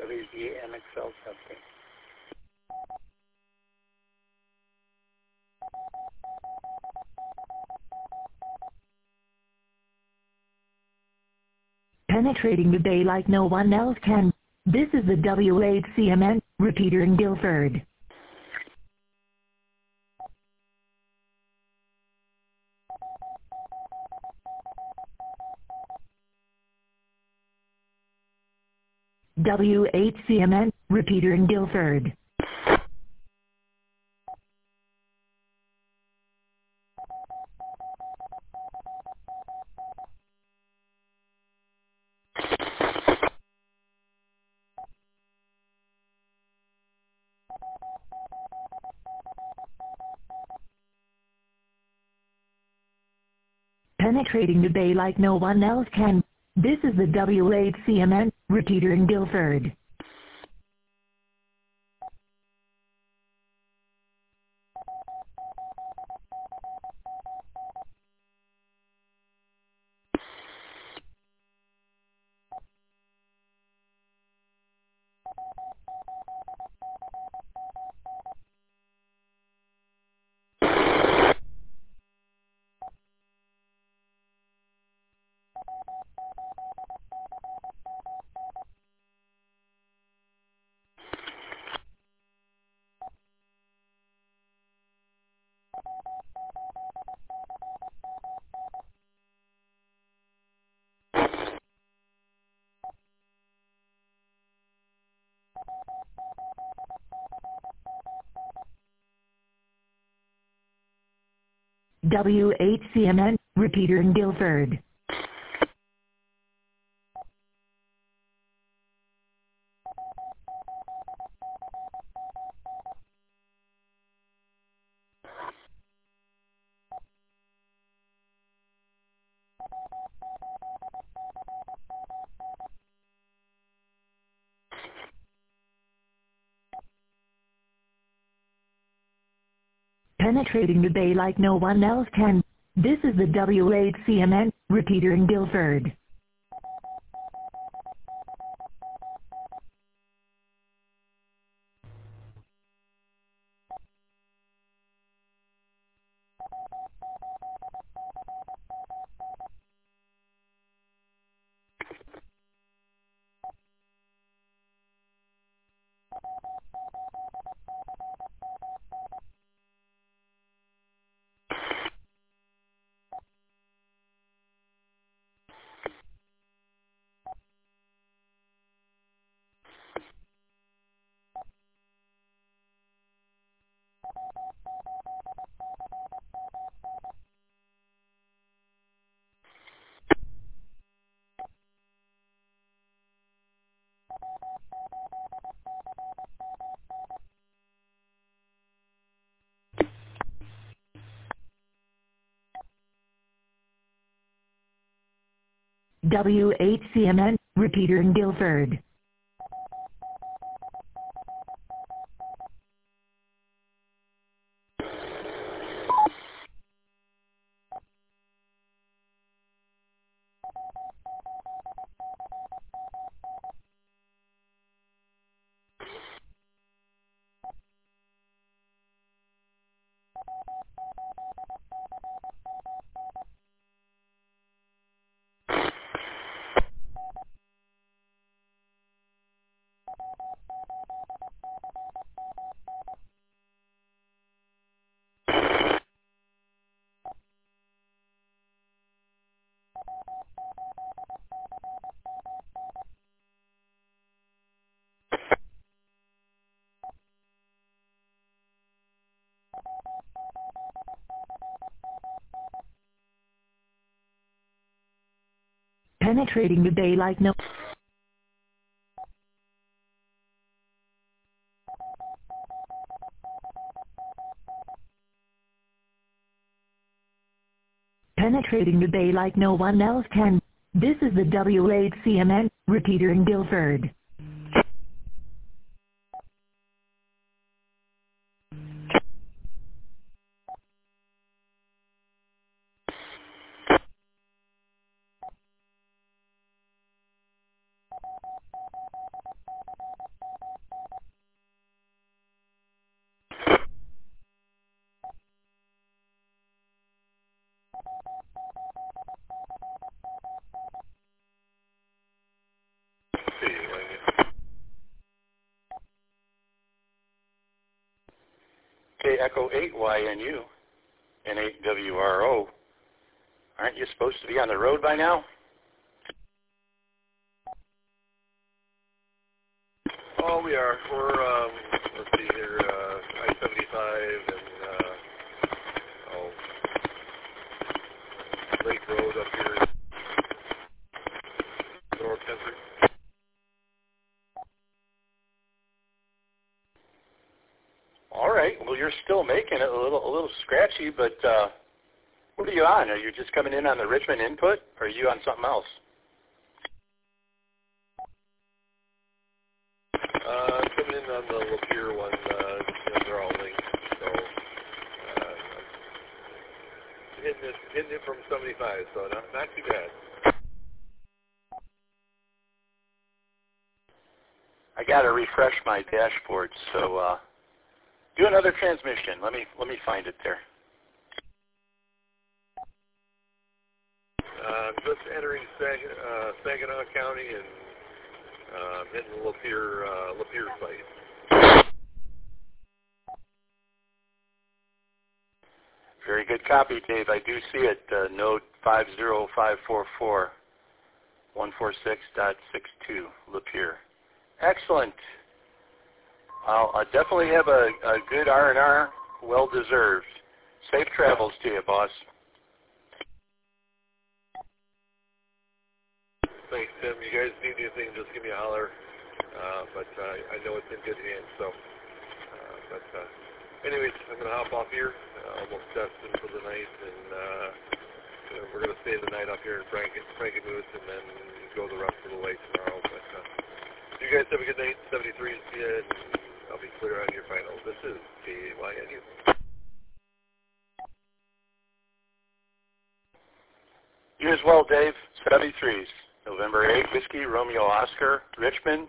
WGA MXL testing. Penetrating the bay like no one else can. This is the W8CMN repeater in Guilford. W8CMN repeater in Guilford. Penetrating the bay like no one else can. This is the W8CMN repeater in Guilford. W8CMN repeater in Guilford. Penetrating the bay like no one else can. This is the W8CMN repeater in Guilford. W8CMN repeater in Guilford. Penetrating the bay like no... Penetrating the bay like no one else can. This is the W8CMN repeater in Guilford. Echo 8YNU and 8WRO. Aren't you supposed to be on the road by now? Oh, we are. We're, let's see here, I-75 and, Lake Road up here in North Country. All right. Well, you're still making it a little scratchy, but what are you on? Are you just coming in on the Richmond input, or are you on something else? Coming in on the Lapeer one, they're all linked, so hitting it from 75, so not too bad. I got to refresh my dashboard, so do another transmission. Let me find it there. Just entering Saginaw County and hitting the Lapeer site. Very good copy, Dave. I do see it. Node 50544, 146.62, Lapeer. Excellent. I'll definitely have a good R&R, well-deserved. Safe travels to you, boss. Thanks, Tim. You guys need anything, just give me a holler. But I know it's in good hands. So, anyways, I'm going to hop off here. Almost destined for the night, and we're going to stay the night up here in Frankenmuth, and then go the rest of the way tomorrow. But you guys have a good night. 73 is good, and I'll be clear on your final. This is KYNU. You as well, Dave. 73s. November 8, Whiskey, Romeo Oscar, Richmond.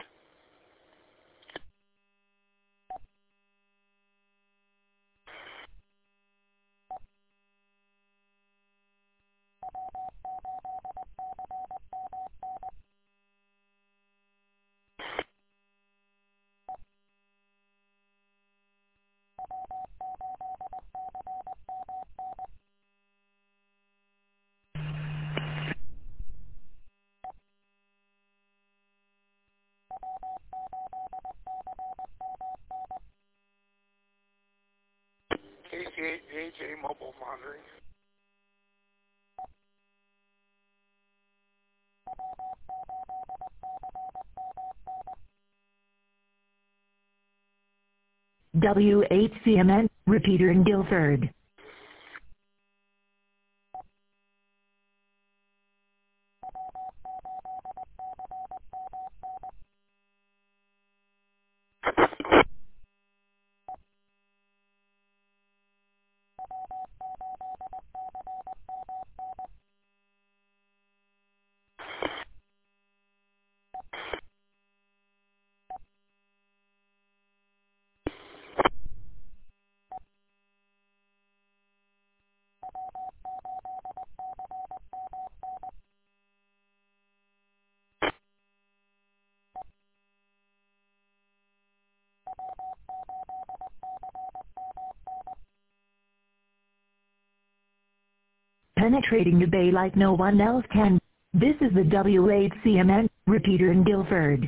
KCHJ Mobile Monitoring. WHCMN, repeater in Guilford. Penetrating the bay like no one else can. This is the WHCMN, repeater in Guilford.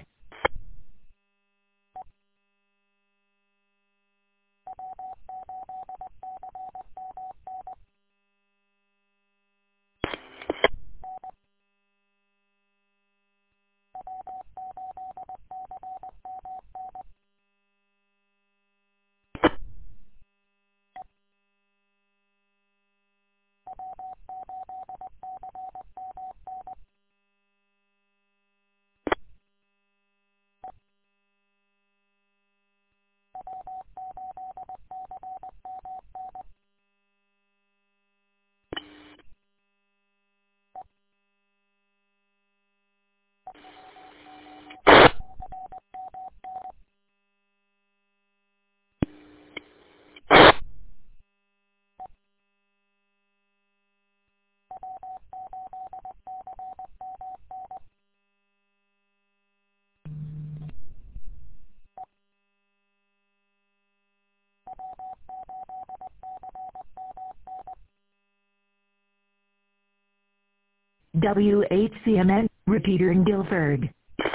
WHCMN, repeater in Guilford.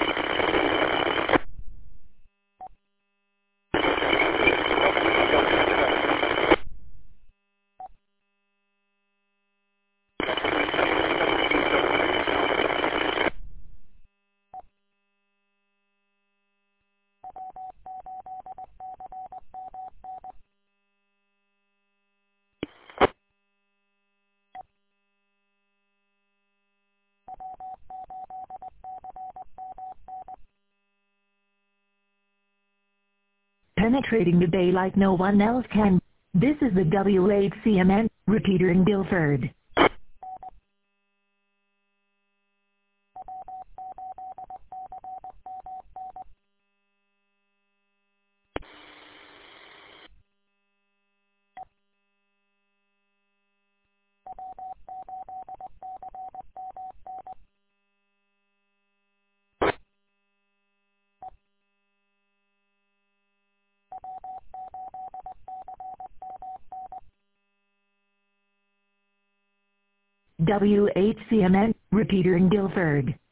Penetrating the bay like no one else can. This is the WHCMN, repeater in Guilford. WHCMN, repeater in Guilford.